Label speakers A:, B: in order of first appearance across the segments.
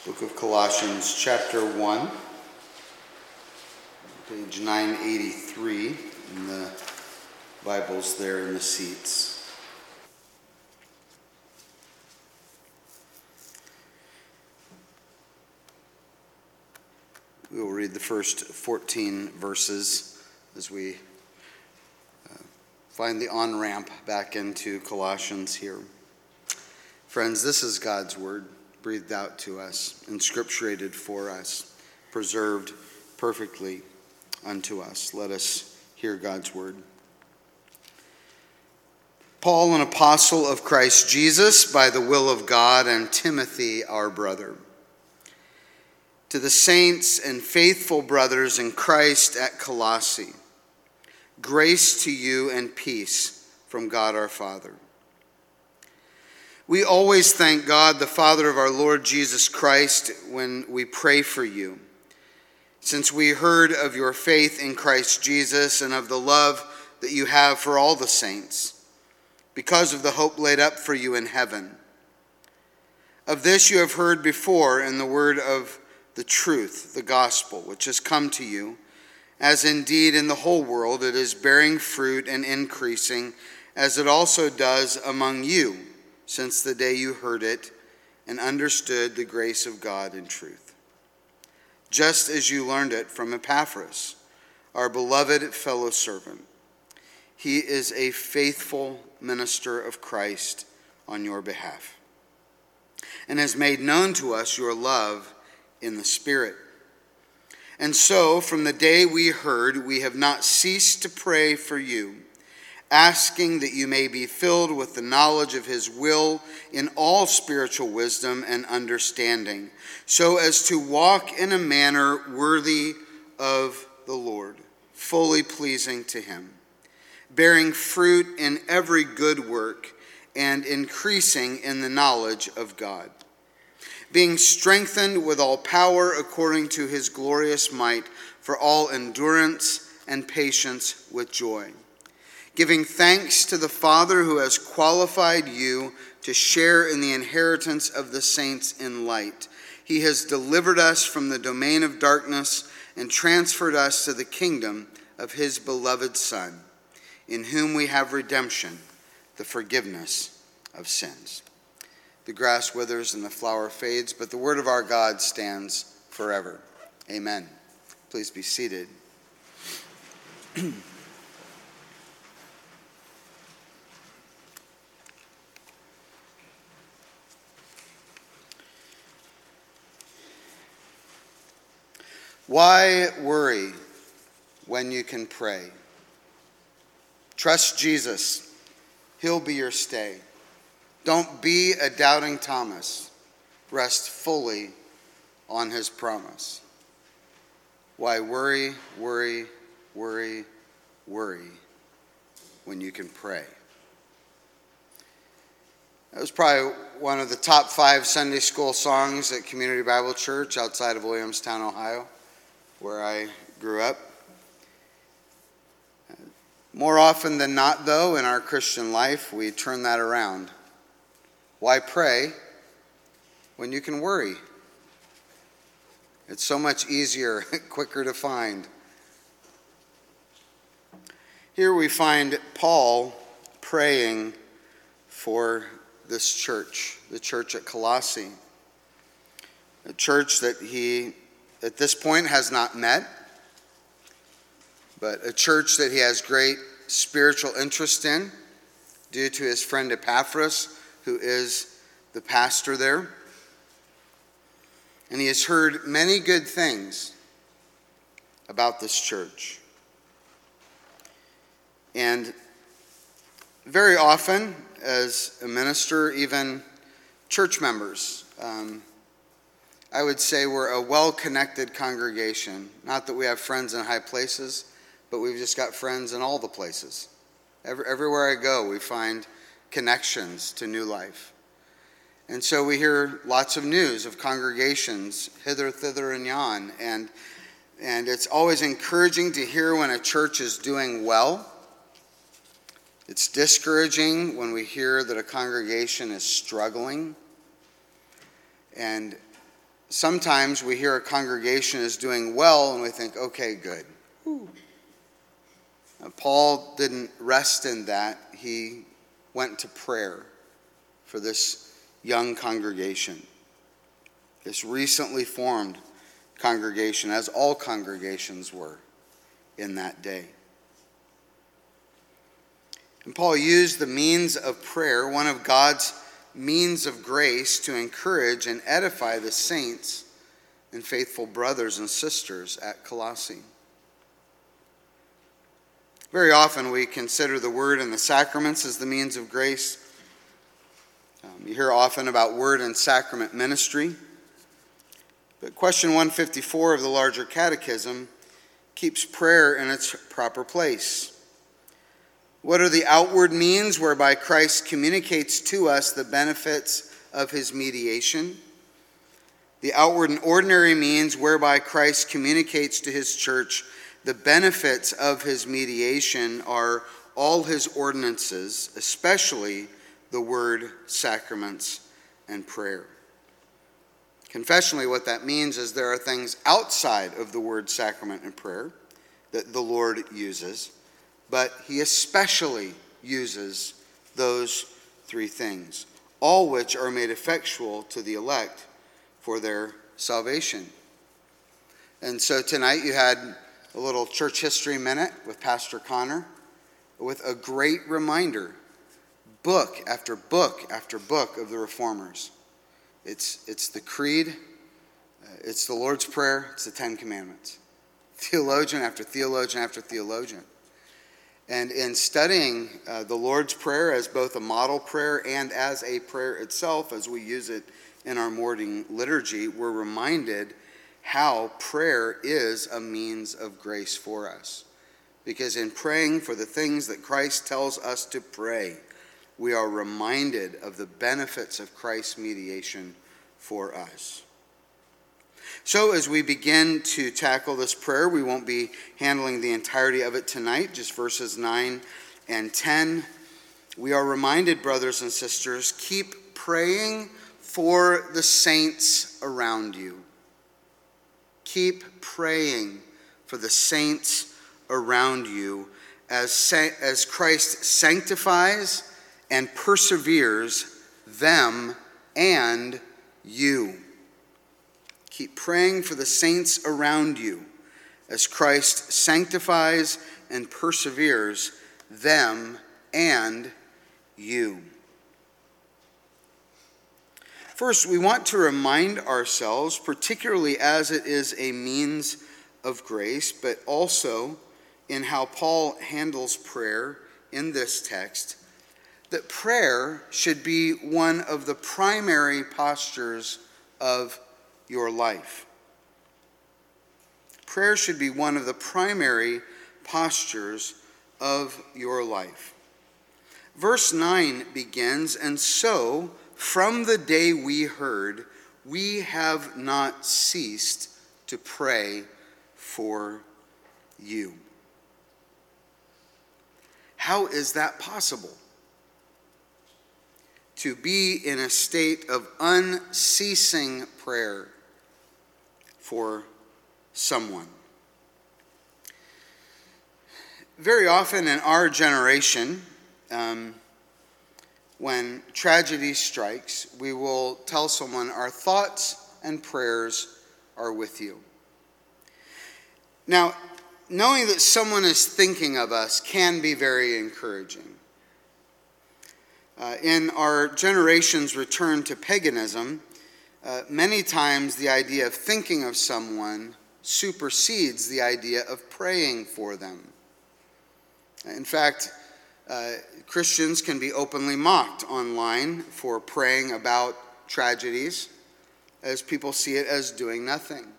A: Book of Colossians, chapter 1, page 983 in the Bibles there in the seats. We will read the first 14 verses as we find the on-ramp back into Colossians here. Friends, this is God's word, breathed out to us, inscripturated for us, preserved perfectly unto us. Let us hear God's word. Paul, an apostle of Christ Jesus, by the will of God, and Timothy, our brother, to the saints and faithful brothers in Christ at Colossae, grace to you and peace from God our Father. We always thank God, the Father of our Lord Jesus Christ, when we pray for you, since we heard of your faith in Christ Jesus and of the love that you have for all the saints, because of the hope laid up for you in heaven. Of this you have heard before in the word of the truth, the gospel, which has come to you, as indeed in the whole world it is bearing fruit and increasing, as it also does among you, since the day you heard it and understood the grace of God in truth. Just as you learned it from Epaphras, our beloved fellow servant. He is a faithful minister of Christ on your behalf, and has made known to us your love in the Spirit. And so, from the day we heard, we have not ceased to pray for you, asking that you may be filled with the knowledge of his will in all spiritual wisdom and understanding, so as to walk in a manner worthy of the Lord, fully pleasing to him, bearing fruit in every good work and increasing in the knowledge of God, being strengthened with all power according to his glorious might, for all endurance and patience with joy, giving thanks to the Father who has qualified you to share in the inheritance of the saints in light. He has delivered us from the domain of darkness and transferred us to the kingdom of his beloved Son, in whom we have redemption, the forgiveness of sins. The grass withers and the flower fades, but the word of our God stands forever. Amen. Please be seated. Why worry when you can pray? Trust Jesus. He'll be your stay. Don't be a doubting Thomas. Rest fully on his promise. Why worry, worry, worry, worry when you can pray? That was probably one of the top 5 Sunday school songs at Community Bible Church outside of Williamstown, Ohio, where I grew up. More often than not, though, in our Christian life, we turn that around. Why pray when you can worry? It's so much easier, quicker to find. Here we find Paul praying for this church, the church at Colossae, a church that he, at this point, has not met, but a church that he has great spiritual interest in due to his friend Epaphras, who is the pastor there. And he has heard many good things about this church. And very often, as a minister, even church members, I would say we're a well-connected congregation. Not that we have friends in high places, but we've just got friends in all the places. Everywhere I go, we find connections to New Life. And so we hear lots of news of congregations hither, thither, and yon. And it's always encouraging to hear when a church is doing well. It's discouraging when we hear that a congregation is struggling. And sometimes we hear a congregation is doing well and we think, okay, good. Paul didn't rest in that. He went to prayer for this young congregation, this recently formed congregation, as all congregations were in that day. And Paul used the means of prayer, one of God's means of grace, to encourage and edify the saints and faithful brothers and sisters at Colossae. Very often we consider the word and the sacraments as the means of grace. You hear often about word and sacrament ministry. But question 154 of the larger catechism keeps prayer in its proper place. What are the outward means whereby Christ communicates to us the benefits of his mediation? The outward and ordinary means whereby Christ communicates to his church the benefits of his mediation are all his ordinances, especially the word, sacraments, and prayer. Confessionally, what that means is there are things outside of the word, sacrament, and prayer that the Lord uses, but he especially uses those three things, all which are made effectual to the elect for their salvation. And so tonight you had a little church history minute with Pastor Connor with a great reminder, book after book after book of the Reformers. It's the Creed, it's the Lord's Prayer, it's the Ten Commandments. Theologian after theologian after theologian. And in studying the Lord's Prayer as both a model prayer and as a prayer itself, as we use it in our morning liturgy, we're reminded how prayer is a means of grace for us. Because in praying for the things that Christ tells us to pray, we are reminded of the benefits of Christ's mediation for us. So as we begin to tackle this prayer, we won't be handling the entirety of it tonight, just verses 9 and 10. We are reminded, brothers and sisters, keep praying for the saints around you. Keep praying for the saints around you as Christ sanctifies and perseveres them and you. Keep praying for the saints around you as Christ sanctifies and perseveres them and you. First, we want to remind ourselves, particularly as it is a means of grace, but also in how Paul handles prayer in this text, that prayer should be one of the primary postures of your life. Prayer should be one of the primary postures of your life. Verse 9 begins, "And so, from the day we heard, we have not ceased to pray for you." How is that possible? To be in a state of unceasing prayer for someone. Very often in our generation, when tragedy strikes, we will tell someone, "Our thoughts and prayers are with you." Now, knowing that someone is thinking of us can be very encouraging. In our generation's return to paganism, many times the idea of thinking of someone supersedes the idea of praying for them. In fact, Christians can be openly mocked online for praying about tragedies, as people see it as doing nothing.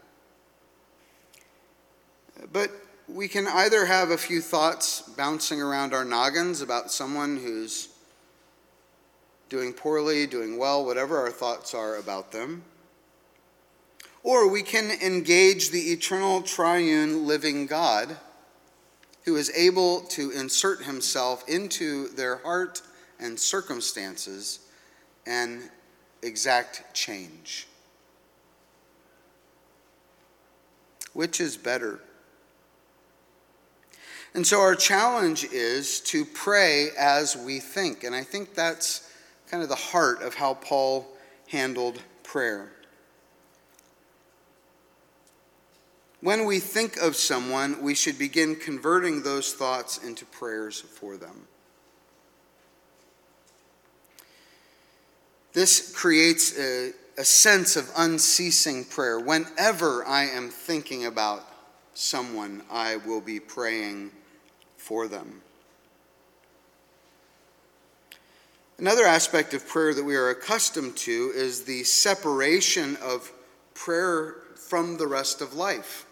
A: But we can either have a few thoughts bouncing around our noggins about someone who's doing poorly, doing well, whatever our thoughts are about them. Or we can engage the eternal triune living God who is able to insert himself into their heart and circumstances and exact change. Which is better? And so our challenge is to pray as we think. And I think that's kind of the heart of how Paul handled prayer. When we think of someone, we should begin converting those thoughts into prayers for them. This creates a sense of unceasing prayer. Whenever I am thinking about someone, I will be praying for them. Another aspect of prayer that we are accustomed to is the separation of prayer from the rest of life.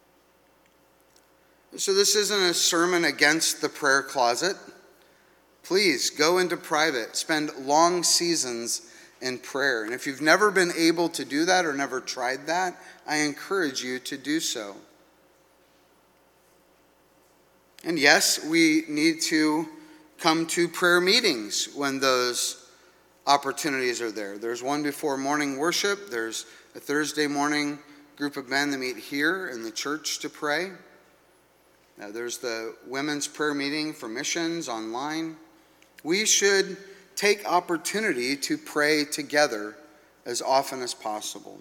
A: So this isn't a sermon against the prayer closet. Please go into private, spend long seasons in prayer. And if you've never been able to do that or never tried that, I encourage you to do so. And yes, we need to come to prayer meetings when those opportunities are there. There's one before morning worship. There's a Thursday morning group of men that meet here in the church to pray. There's the women's prayer meeting for missions online. We should take opportunity to pray together as often as possible.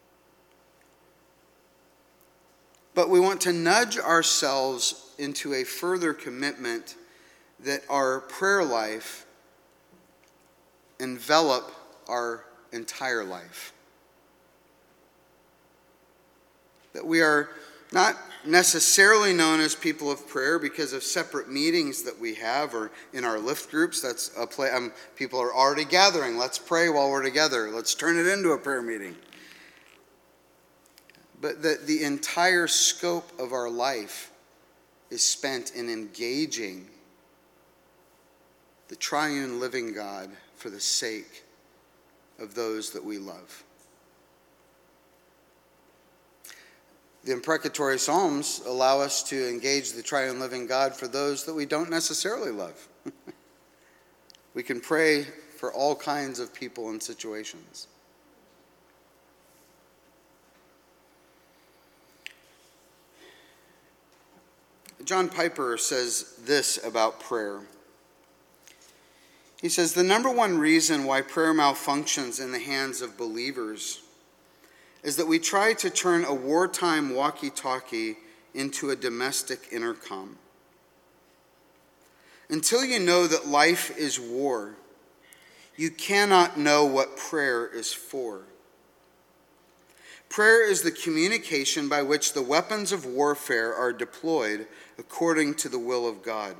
A: But we want to nudge ourselves into a further commitment that our prayer life envelop our entire life. That we are not necessarily known as people of prayer because of separate meetings that we have or in our lift groups. That's a play. People are already gathering. Let's pray while we're together. Let's turn it into a prayer meeting. But that the entire scope of our life is spent in engaging the triune living God for the sake of those that we love. The imprecatory Psalms allow us to engage the triune living God for those that we don't necessarily love. We can pray for all kinds of people and situations. John Piper says this about prayer. He says, the number one reason why prayer malfunctions in the hands of believers is that we try to turn a wartime walkie-talkie into a domestic intercom. Until you know that life is war, you cannot know what prayer is for. Prayer is the communication by which the weapons of warfare are deployed according to the will of God.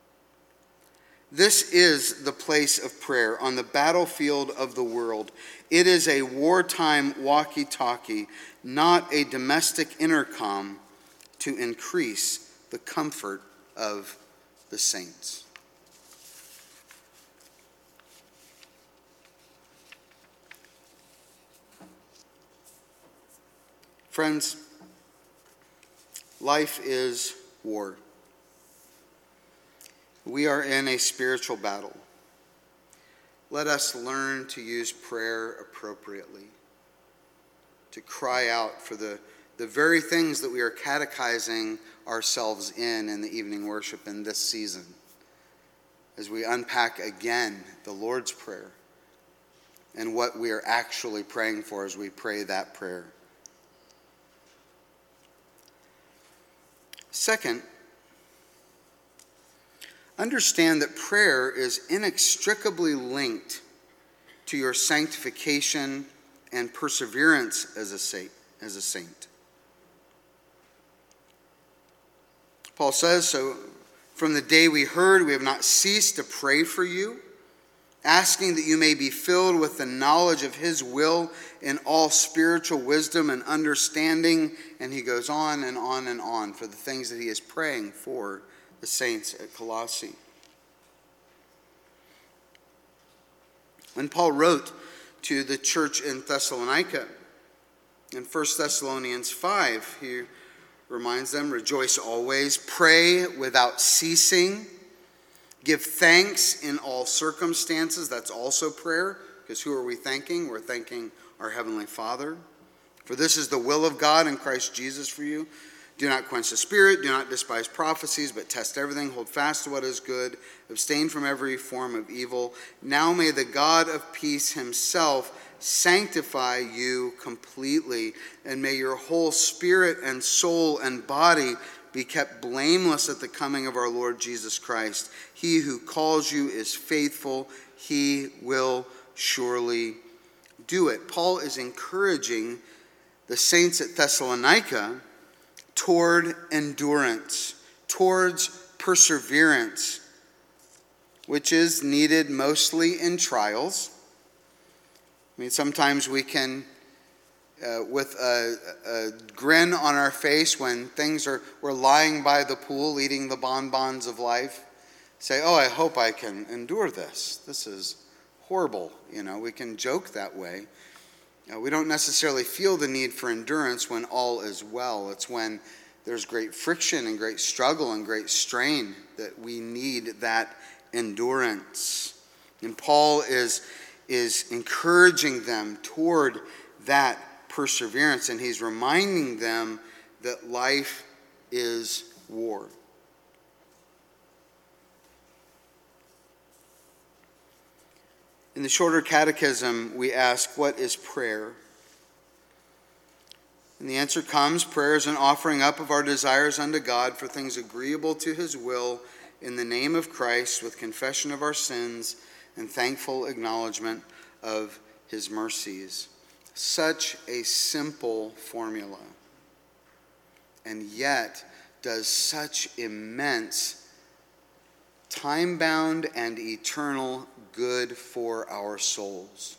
A: This is the place of prayer on the battlefield of the world. It is a wartime walkie-talkie, not a domestic intercom to increase the comfort of the saints. Friends, life is war. We are in a spiritual battle. Let us learn to use prayer appropriately, to cry out for the very things that we are catechizing ourselves in the evening worship in this season, as we unpack again the Lord's Prayer and what we are actually praying for as we pray that prayer. Second, understand that prayer is inextricably linked to your sanctification and perseverance as a saint. Paul says, so from the day we heard, we have not ceased to pray for you, asking that you may be filled with the knowledge of his will in all spiritual wisdom and understanding. And he goes on and on and on for the things that he is praying for the saints at Colossae. When Paul wrote to the church in Thessalonica, in 1 Thessalonians 5, he reminds them, rejoice always, pray without ceasing, give thanks in all circumstances. That's also prayer, because who are we thanking? We're thanking our Heavenly Father. For this is the will of God in Christ Jesus for you. Do not quench the spirit, do not despise prophecies, but test everything, hold fast to what is good, abstain from every form of evil. Now may the God of peace himself sanctify you completely, and may your whole spirit and soul and body be kept blameless at the coming of our Lord Jesus Christ. He who calls you is faithful, he will surely do it. Paul is encouraging the saints at Thessalonica toward endurance, towards perseverance, which is needed mostly in trials. I mean, sometimes we can, with a grin on our face when we're lying by the pool eating the bonbons of life, say, oh, I hope I can endure this. This is horrible. We can joke that way. We don't necessarily feel the need for endurance when all is well. It's when there's great friction and great struggle and great strain that we need that endurance. And Paul is encouraging them toward that perseverance, and he's reminding them that life is war. In the shorter catechism, we ask, what is prayer? And the answer comes, prayer is an offering up of our desires unto God for things agreeable to his will in the name of Christ, with confession of our sins and thankful acknowledgement of his mercies. Such a simple formula, and yet does such immense, time-bound and eternal good for our souls.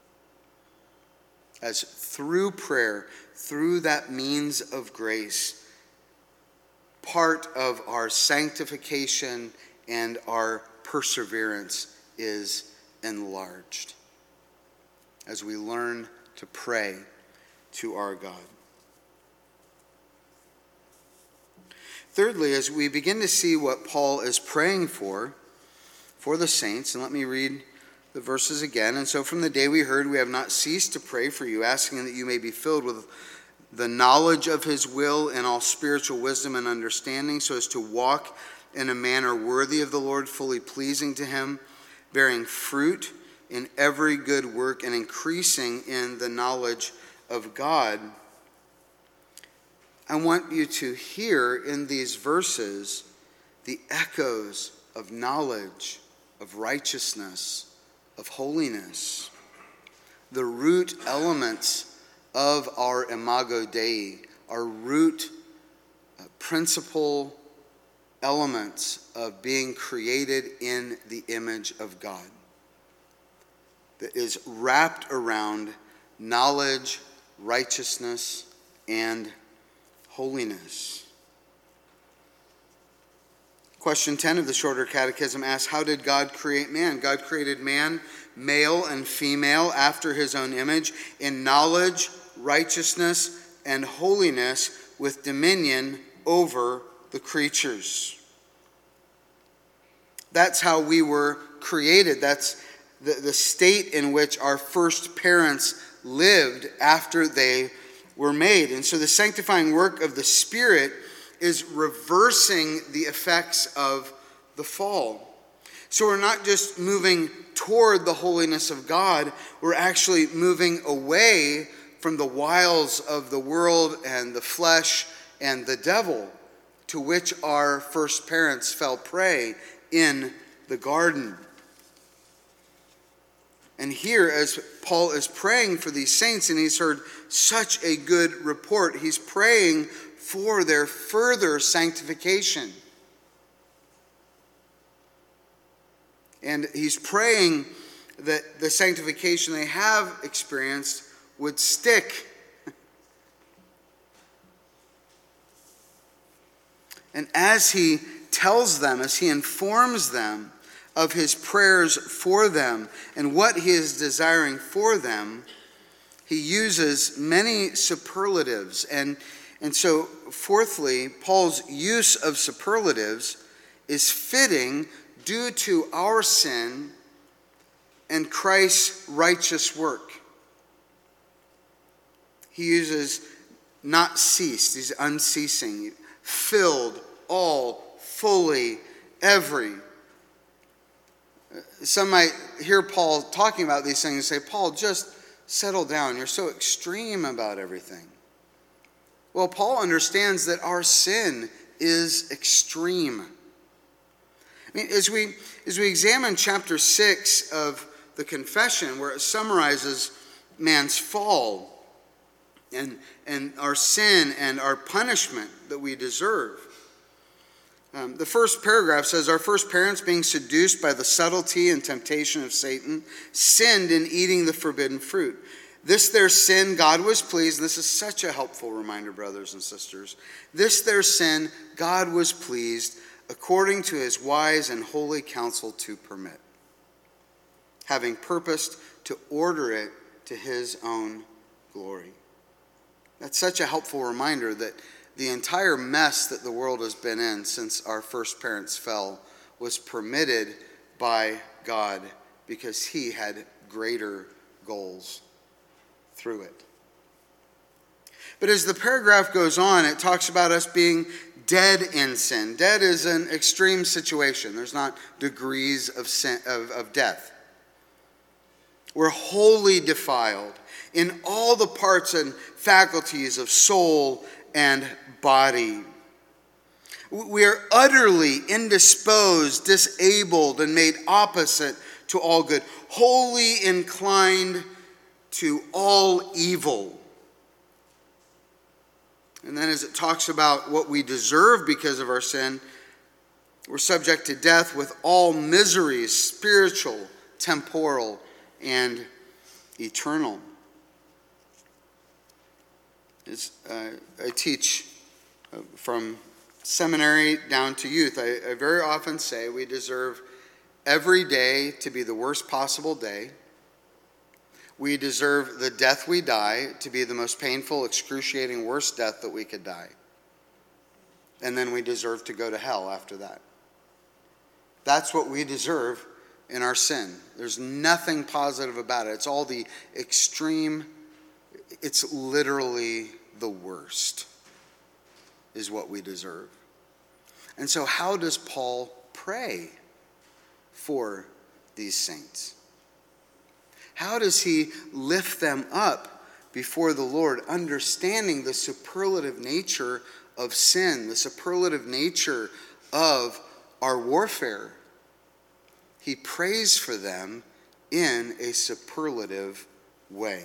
A: As through prayer, through that means of grace, part of our sanctification and our perseverance is enlarged as we learn to pray to our God. Thirdly, as we begin to see what Paul is praying for the saints, and let me read the verses again. And so from the day we heard, we have not ceased to pray for you, asking that you may be filled with the knowledge of his will and all spiritual wisdom and understanding, so as to walk in a manner worthy of the Lord, fully pleasing to him, bearing fruit in every good work and increasing in the knowledge of God. I want you to hear in these verses the echoes of knowledge, of righteousness, of holiness, the root elements of our Imago Dei, our root principal elements of being created in the image of God, that is wrapped around knowledge, righteousness, and holiness. Question 10 of the Shorter Catechism asks, how did God create man? God created man, male and female, after his own image, in knowledge, righteousness, and holiness, with dominion over the creatures. That's how we were created. That's the state in which our first parents lived after they were made. And so the sanctifying work of the Spirit is reversing the effects of the fall. So we're not just moving toward the holiness of God, we're actually moving away from the wiles of the world and the flesh and the devil, to which our first parents fell prey in the garden. And here, as Paul is praying for these saints, and he's heard such a good report, he's praying for their further sanctification. And he's praying that the sanctification they have experienced would stick. And as he tells them, as he informs them of his prayers for them and what he is desiring for them, he uses many superlatives. And so, fourthly, Paul's use of superlatives is fitting due to our sin and Christ's righteous work. He uses not ceased. He's unceasing. Filled, all, fully, every. Some might hear Paul talking about these things and say, Paul, just settle down. You're so extreme about everything. Well, Paul understands that our sin is extreme. I mean, as we examine chapter 6 of the confession, where it summarizes man's fall and our sin and our punishment that we deserve, the first paragraph says, our first parents, being seduced by the subtlety and temptation of Satan, sinned in eating the forbidden fruit. This their sin, God was pleased. This is such a helpful reminder, brothers and sisters. This their sin, God was pleased, according to his wise and holy counsel to permit, having purposed to order it to his own glory. That's such a helpful reminder that the entire mess that the world has been in since our first parents fell was permitted by God because he had greater goals through it. But as the paragraph goes on, it talks about us being dead in sin. Dead is an extreme situation. There's not degrees of sin, of death. We're wholly defiled in all the parts and faculties of soul and body. We are utterly indisposed, disabled, and made opposite to all good, wholly inclined to all evil. And then as it talks about what we deserve because of our sin, we're subject to death with all miseries, spiritual, temporal, and eternal. I teach from seminary down to youth. I very often say we deserve every day to be the worst possible day. We deserve the death we die to be the most painful, excruciating, worst death that we could die. And then we deserve to go to hell after that. That's what we deserve in our sin. There's nothing positive about it. It's all the extreme. It's literally the worst is what we deserve. And so how does Paul pray for these saints? How does he lift them up before the Lord, understanding the superlative nature of sin, the superlative nature of our warfare? He prays for them in a superlative way,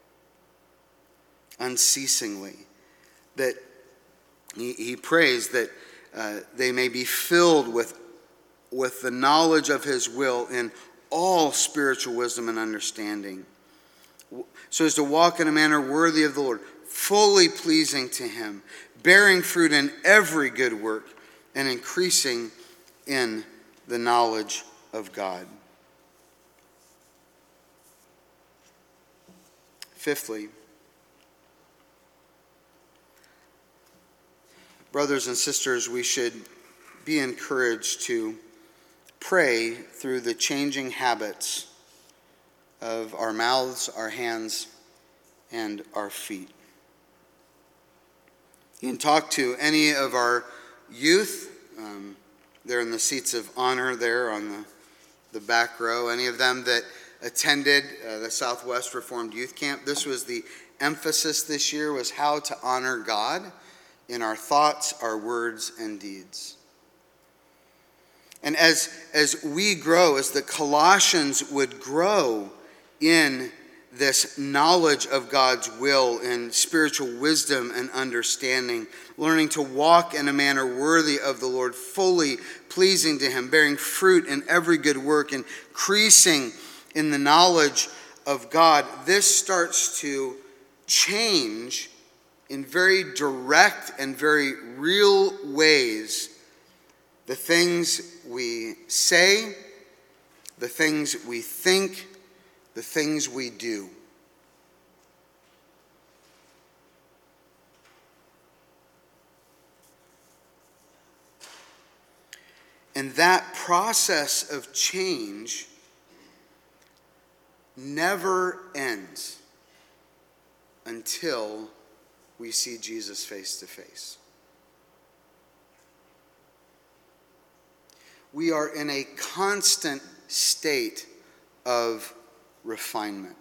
A: unceasingly. That he prays that they may be filled with the knowledge of his will in all spiritual wisdom and understanding, so as to walk in a manner worthy of the Lord, fully pleasing to him, bearing fruit in every good work, and increasing in the knowledge of God. Fifthly, brothers and sisters, we should be encouraged to pray through the changing habits of our mouths, our hands, and our feet. You can talk to any of our youth. They're in the seats of honor there on the back row. Any of them that attended the Southwest Reformed Youth Camp. This was the emphasis this year, was how to honor God in our thoughts, our words, and deeds. And as we grow, as the Colossians would grow in this knowledge of God's will and spiritual wisdom and understanding, learning to walk in a manner worthy of the Lord, fully pleasing to him, bearing fruit in every good work, increasing in the knowledge of God, this starts to change in very direct and very real ways the things we say, the things we think, the things we do. And that process of change never ends. until we see Jesus face to face. We are in a constant state of refinement.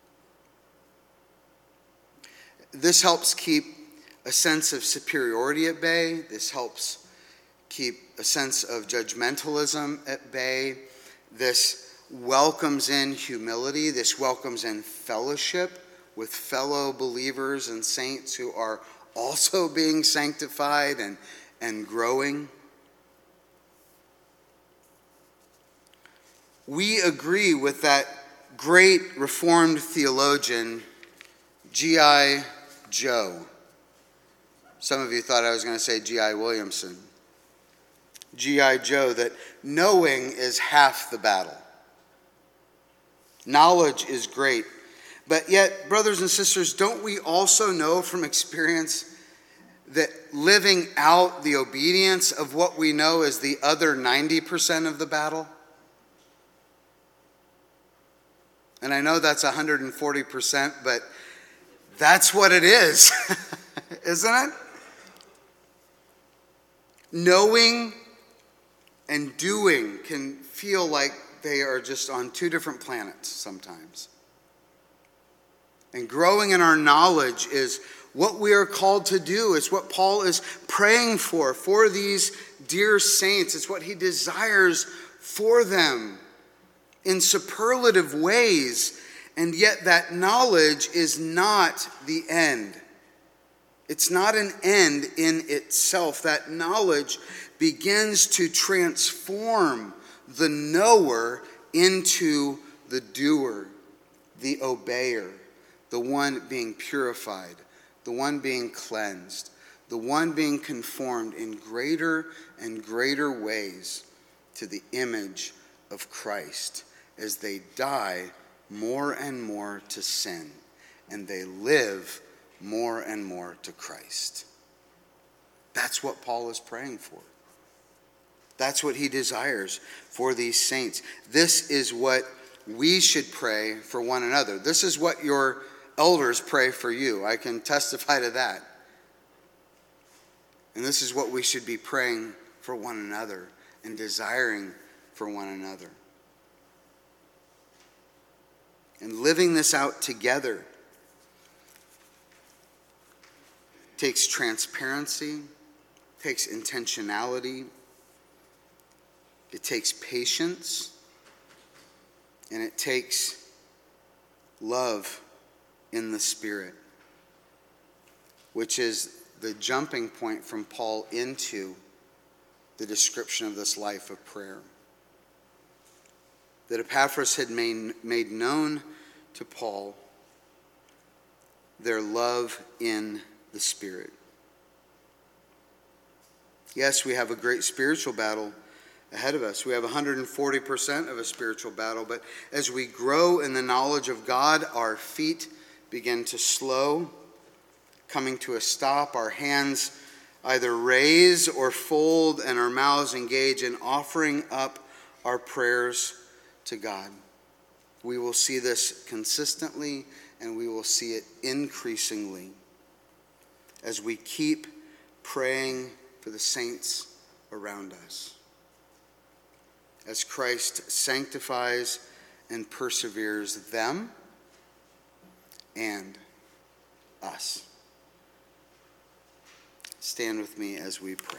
A: This helps keep a sense of superiority at bay. This helps keep a sense of judgmentalism at bay. This welcomes in humility. This welcomes in fellowship with fellow believers and saints who are also being sanctified and growing. We agree with that great Reformed theologian, G.I. Joe. Some of you thought I was going to say G.I. Williamson. G.I. Joe, that knowing is half the battle. Knowledge is great. But yet, brothers and sisters, don't we also know from experience that living out the obedience of what we know is the other 90% of the battle? And I know that's 140%, but that's what it is, isn't it? Knowing and doing can feel like they are just on two different planets sometimes. And growing in our knowledge is what we are called to do. It's what Paul is praying for these dear saints. It's what he desires for them in superlative ways. And yet that knowledge is not the end. It's not an end in itself. That knowledge begins to transform the knower into the doer, the obeyer, the one being purified, the one being cleansed, the one being conformed in greater and greater ways to the image of Christ as they die more and more to sin and they live more and more to Christ. That's what Paul is praying for. That's what he desires for these saints. This is what we should pray for one another. This is what your elders pray for you. I can testify to that. And this is what we should be praying for one another and desiring for one another. And living this out together takes transparency, takes intentionality, it takes patience, and it takes love in the Spirit, which is the jumping point from Paul into the description of this life of prayer. That Epaphras had made known to Paul their love in the Spirit. Yes, we have a great spiritual battle ahead of us. We have 140% of a spiritual battle, but as we grow in the knowledge of God, our feet begin to slow, coming to a stop. Our hands either raise or fold, and our mouths engage in offering up our prayers to God. We will see this consistently, and we will see it increasingly as we keep praying for the saints around us. As Christ sanctifies and perseveres them and us. Stand with me as we pray.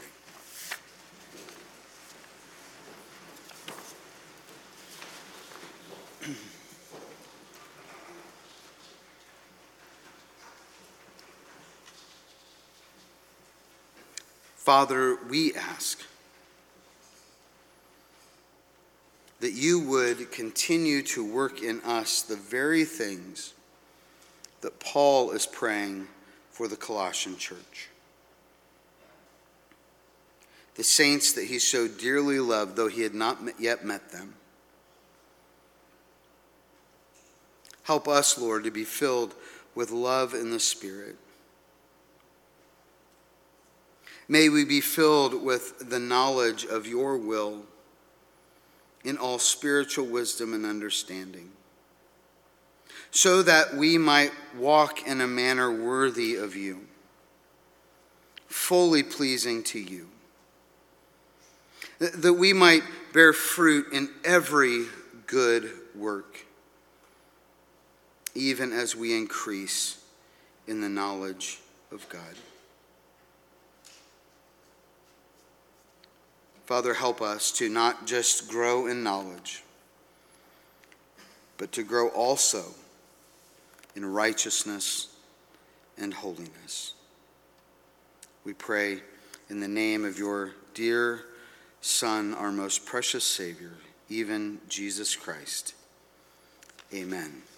A: Father, we ask that you would continue to work in us the very things that Paul is praying for the Colossian church. The saints that he so dearly loved, though he had not yet met them. Help us, Lord, to be filled with love in the Spirit. May we be filled with the knowledge of your will in all spiritual wisdom and understanding, so that we might walk in a manner worthy of you, fully pleasing to you, that we might bear fruit in every good work, even as we increase in the knowledge of God. Father, help us to not just grow in knowledge, but to grow also in righteousness and holiness. We pray in the name of your dear Son, our most precious Savior, even Jesus Christ. Amen.